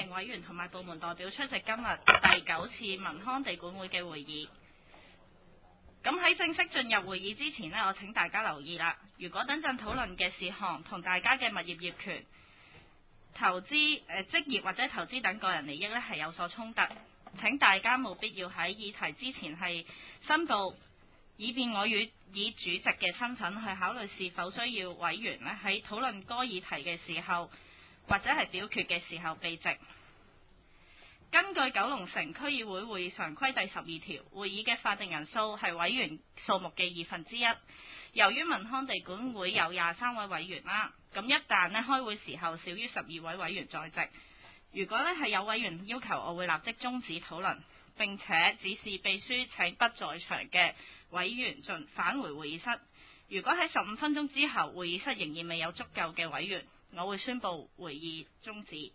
名委員同埋部門代表出席今日第9次民康地管會嘅會議。咁喺正式進入會議之前呢，我請大家留意啦。如果等陣討論嘅事項同大家嘅物業業權、投資、職業或者投資等個人利益呢係有所衝突，請大家務必要喺議題之前係申報，以便我以主席嘅身份去考慮是否需要委員呢喺討論該議題嘅時候，或者係表決嘅時候避席。根據九龍城區議會會議常規第12條，會議嘅法定人數係委員數目嘅1/2。由於民康地管會有23位委員啦，咁一旦呢開會時候少於12位委員在席，如果呢係有委員要求，我會立即終止討論，並且指示秘書請不在場嘅委員返回會議室。如果喺15分鐘之後會議室仍然未有足夠嘅委員，我會宣布會議終止。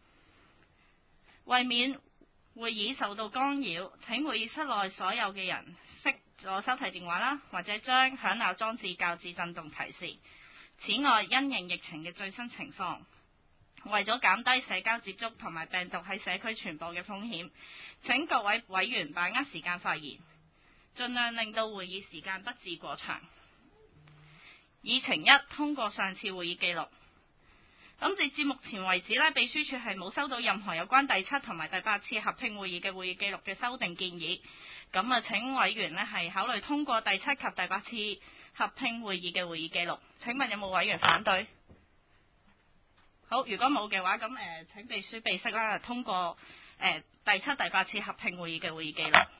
為免會議受到干擾，請會議室內所有嘅人熄咗手提電話啦，或者將響鬧裝置校至震動提示。此外，因應疫情嘅最新情況，為咗減低社交接觸同埋病毒喺社區傳播嘅風險，請各位委員把握時間發言，盡量令到會議時間不致過長。議程1，通過上次會議記錄。咁截至目前為止呢，秘書處係冇收到任何有關第7同埋第8次合併會議嘅會議記錄嘅修訂建議。咁啊，請委員呢係考慮通過第7及第8次合併會議嘅會議記錄。請問有冇委員反對？好，如果冇嘅話，咁請秘書備悉啦，通過第7、第8次合併會議嘅會議記錄。